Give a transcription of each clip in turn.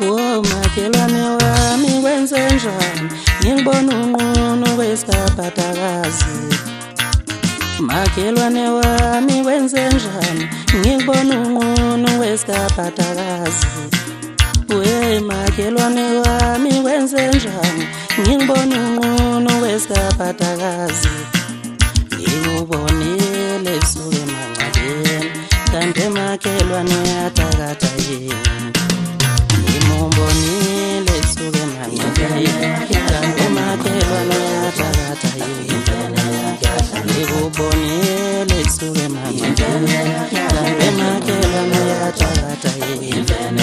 Oh makhelwane wami wenzenjani ngibona unqunu wesikaphatakazi makhelwane wami wenzenjani ngibona unqunu wesikaphatakazi we makhelwane wami wenzenjani ngibona unqunu wesikaphatakazi ngikubonile suke mangcwabeni kanti makhelwane yatakatha yini ngimbonile suke mangcwabeni kanti makhelwane yatakatha yini ngikubonile suke mangcwabeni kanti makhelwane yatakatha yini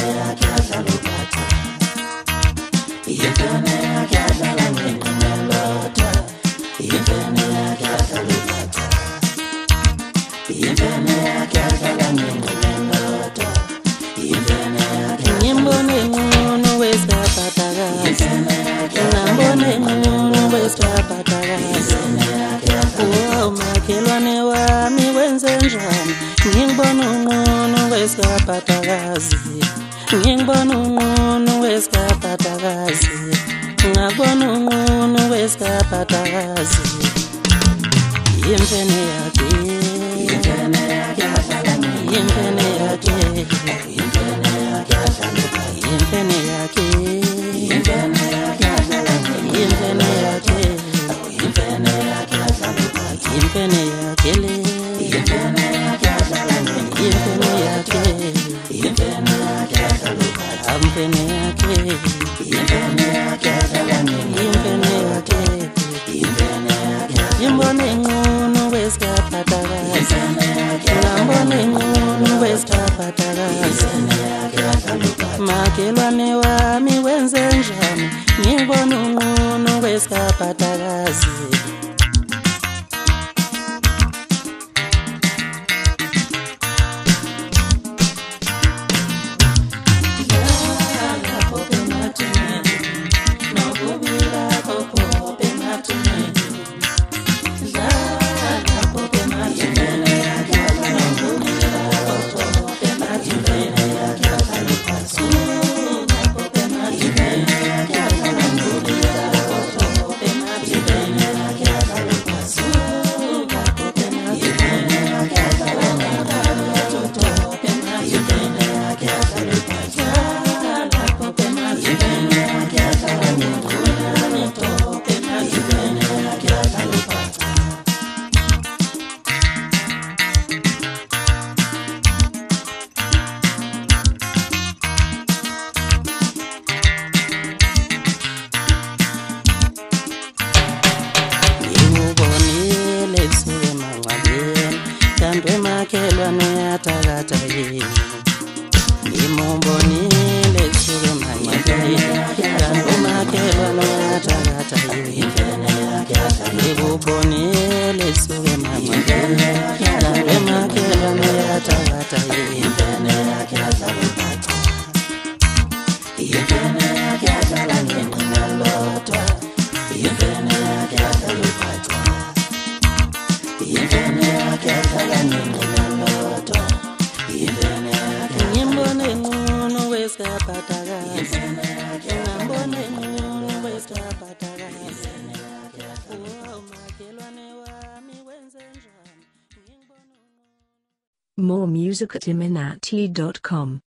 ngimbone ngcono wesikaphatakazi ngambone ngcono wesikaphatakazi oh makhelwane wami wenzenjani ngibona ngcono wesikaphatakazi ngibona ngcono wesikaphatakazi ngabona ngcono wesikaphatakazi imfene yakhe imfene yakhe imfene yakhe imfene yakhe imfene yakhe imfene yakhe imfene yakhe imfene yakhe imfene yakhe imfene yakhe imfene yakhe imfene yakhe amfene yakhe imfene yakhe imfene yakhe imfene yakhe imbone ngcono wesikaphatakazi ngambone ngcono wesikaphatakazi makhelwane wami wenzenjani ngibona unqunu wesikaphatakazi kanti makhelwane yatakatha yini ngimbonile suke mangcwabeni kanti makhelwane yatakatha yini ngikubonile suke mangcwabeni kanti makhelwane yatakatha yini imfene yakhe imfene yakhe nginalotha imfene yakhe ngimbone ngcono wesikaphatakazi ngambone ngcono wesikaphatakazi oh makhelwane wami wenzenjani. More music at iminati.com.